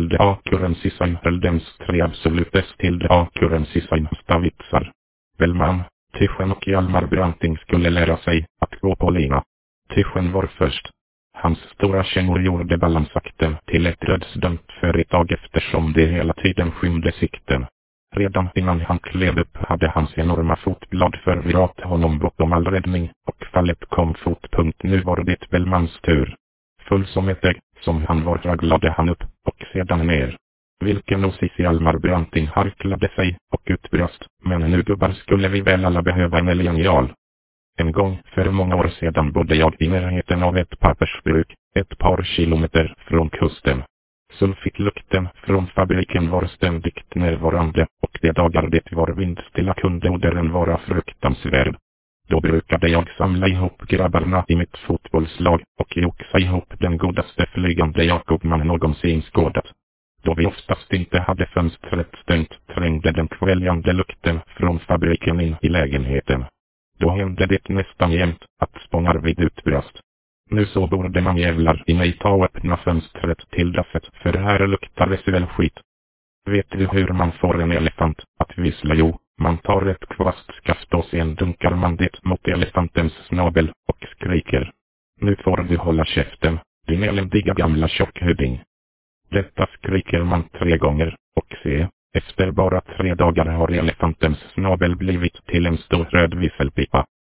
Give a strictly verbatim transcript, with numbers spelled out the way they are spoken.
till the occurrences sign reldems tre absolutes till the occurrences sign stavitsar. Bellman, Tyschen och Hjalmar Branting skulle lära sig att gå på lina. Tyschen var först. Hans stora kängor gjorde balansakten till ett dödsdömt företag eftersom det hela tiden skymde sikten. Redan innan han klev upp hade hans enorma fotblad förvirrat honom bortom all räddning och fallet kom fotpunkt. Nu var det Bellmans tur. Full som ett ägg, som han var raglade han upp och sedan ner. Vilken osis Hjalmar Branting harklade sig och utbrast, men nu gubbar skulle vi väl alla behöva en elgenial. En gång för många år sedan bodde jag i närheten av ett pappersbruk, ett par kilometer från kusten. Sulfitlukten från fabriken var ständigt närvarande och de dagar det var vindstilla kunde odören vara fruktansvärd. Då brukade jag samla ihop grabbarna i mitt fotbollslag och joxa ihop den godaste flygande Jakob man någonsin skådat. Då vi oftast inte hade fönstret stängt trängde den kväljande lukten från fabriken in i lägenheten. Då hände det nästan jämt att Spångarvid utbrast. Nu så borde man jävlar i mig ta och öppna fönstret till dasset, för här luktar det väl skit. Vet du hur man får en elefant att vissla? Jo, man tar ett kvastskaft och sen dunkar man det mot elefantens snabel och skriker. Nu får du hålla käften, din eländiga gamla tjockhuding. Detta skriker man tre gånger, och se, efter bara tre dagar har elefantens snabel blivit till en stor röd visselpipa.